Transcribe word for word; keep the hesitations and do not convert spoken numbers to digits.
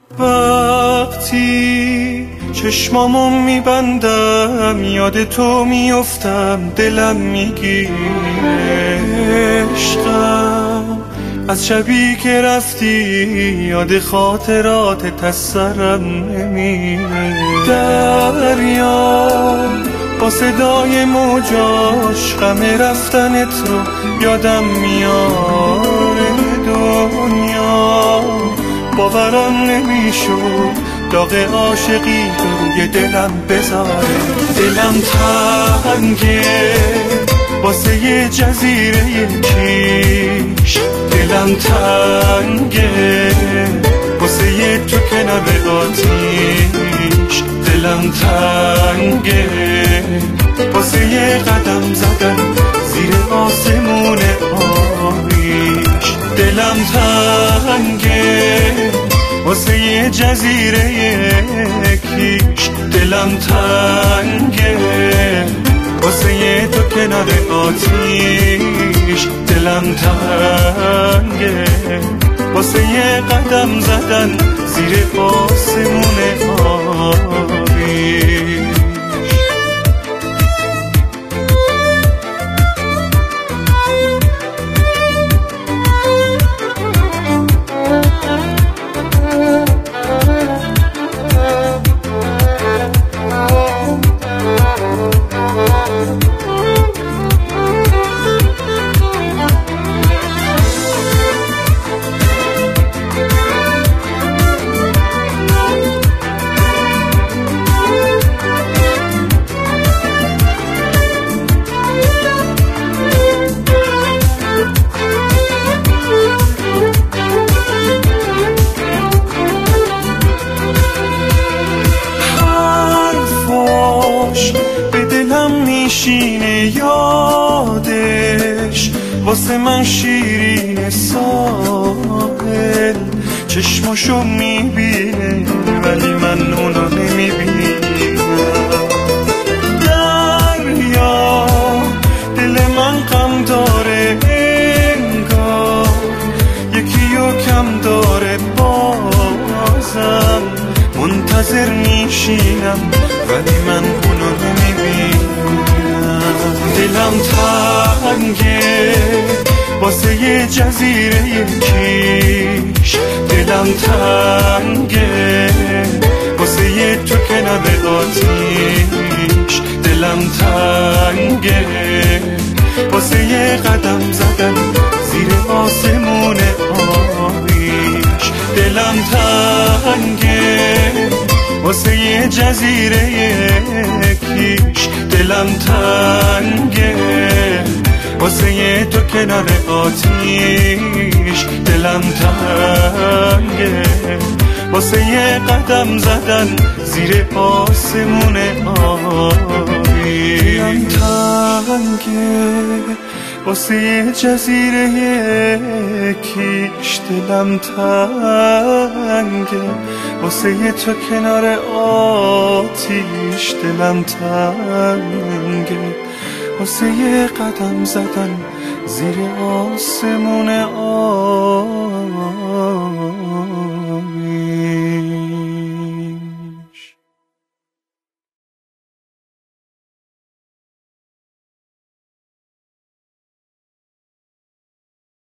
وقتی چشمامو میبندم یاد تو میفتم، دلم میگیره عشقم از شبی که رفتی، یاد خاطرات از سرم نمیره. دریا با صدای موجاش غم رفتنت رو یادم میاره. دنیا باورم نمیشد داغ عاشقی روی دلم بذاره. دلم تنگه واسه یه جزیره کیش، دلم تنگه واسه یه تو کنار آتیش، دلم تنگه واسه یه قدم زدن زیر آسمون آبیش. دلم تنگه واسه یه جزیره کیش، دلم تنگه واسه یه تو کنار آتیش، دلم تنگه واسه یه قدم زدن زیر آسمون آبیش. به دلم میشینه یادش، واسه من شیرین ساحل، چشماشو میبینه ولی من اونو نمیبینم. دریا دل من غم داره انگار، یکیو کم داره بازم، منتظر میشینم ولی من اونو نمیبینم. دلم تنگه واسه یه جزیره کیش، دلم تنگه واسه یه تو کنار آتیش، دلم تنگه واسه یه قدم زدن زیر آسمون آبیش. دلم تنگه واسه یه جزیره کیش، دلم تنگه واسه یه تو کنار آتیش، دلم تنگه واسه یه قدم زدن زیر آسمون آبی. دلم تنگه واسه یه جزیره کیش، دلم تنگه واسه یه تو کنار آتیش، دلم تنگه واسه یه قدم زدن زیر آسمون آتیش.